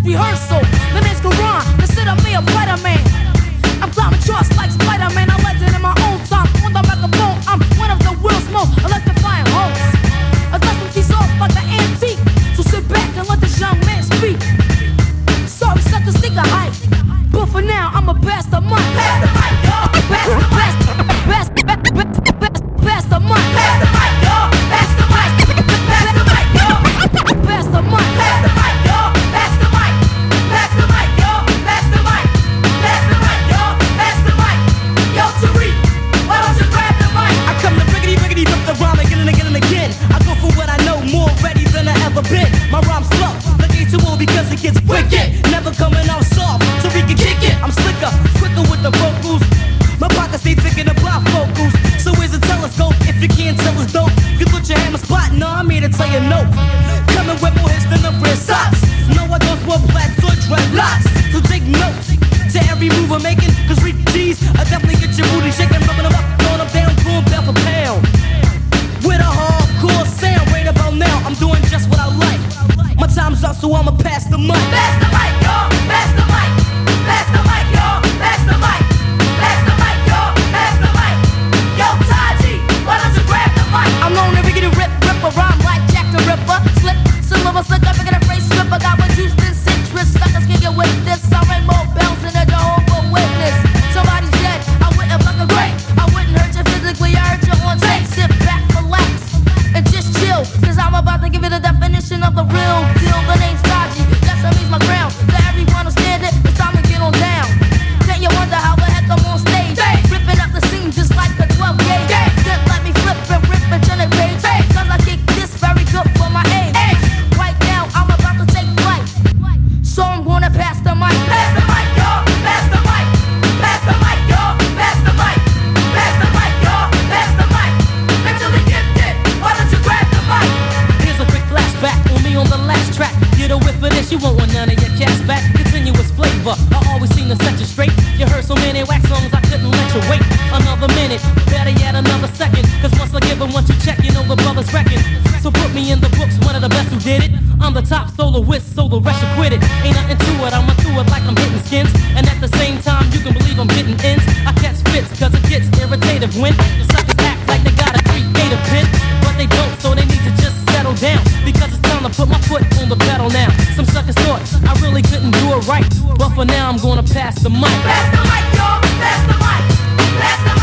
rehearsal. The name's Quran, consider me a better man. I'm climbing charts like Spider-Man. I legend in my own time. On the microphone, I'm one of the world's most electrifying hosts. A custom piece off like an antique. So sit back and let this young man speak. Sorry, suckers think I hype, but for now, I'ma pass the mic. Pass the mic, y'all. Pass the mic. Pass the mic. Pass the mic, y'all. Pass the mic. Pass the mic, y'all. Pass the mic. Pass the mic, y'all. Pass the mic. Pass the mic, y'all. Pass the mic. Pass the mic, y'all. Pass the mic. Yo, Tariq, why don't you grab the mic? I come to riggedy rip the rhyme again and again and again. I go for what I know, more ready than I ever been. My rhyme's slow, the game's too old because it gets wicked. Never coming out soft, so we can kick it. I'm slicker, quicker with the vocals. My pockets stay thick in the block vocals. So where's the telescope? If you can't tell us dope, you put your hammer spot. No, I'm here to tell you no. Coming with more hits than the red socks. No, I don't wear blacks or dreadlocks. So take notes to every move I'm making. Cause Rick G's, I definitely get your booty shaking. Rubbing them up, throwing them down, going pound for pound. With a hardcore sound right about now, I'm doing just what I like. My time's up, so I'ma pass the mic. Pass the mic, y'all. Pass the mic. Pass the mic, y'all. Pass the mic. Pass the mic, y'all. Pass the mic. Yo, Taji, why don't you grab the mic? I'm known to riggedy ripper, rhyme like Jack the Ripper. Slip, silver, slicker, bigger than phrase stripper. Got what juice than citrus. Suckers can get with this. I rainbow bouncing a Jehovah Witness. Somebody's dead, I wouldn't fuck a great. I wouldn't hurt you physically, I hurt you on tape. Sit back, relax, and just chill. Cause I'm about to give you the definition of the real deal. The name's Taji, that's what means my crown. To everyone who stand it, it's time to get on down. Can't you wonder how the heck I'm on stage? Ripping up the scene just like a 12 gauge. Just let me flip and rip and turn it page. Cause I kick this very good for my age. Right now, I'm about to take flight. So I'm gonna pass the mic. Pass the mic, y'all. Pass the mic. Pass the mic, y'all. Pass the mic. Pass the mic, y'all. Pass the mic. Mentally gifted, why don't you grab the mic? Here's a quick flashback on me on the last track. Get a whiff of this, you won't want none of your cash back. Continuous flavor, I always seem to set you straight. You heard so many wax songs, I couldn't let you wait another minute, better yet another second. Cause once I give it, once you check, you know the brother's wrecking. So put me in the books, one of the best who did it. I'm the top soloist, so the rest should quit it. Ain't nothing to it, I'ma do it like I'm hitting skins. And at the same time, you can believe I'm hitting ends. I catch fits, cause it gets irritative when the suckers act like they got a creative pin. But they don't, so they need to just settle down. Because it's time to put my foot on the pedal now. Some suckers thought I really couldn't do it right, but for now I'm gonna pass the mic. Pass the mic, y'all. Pass the mic. Pass the mic.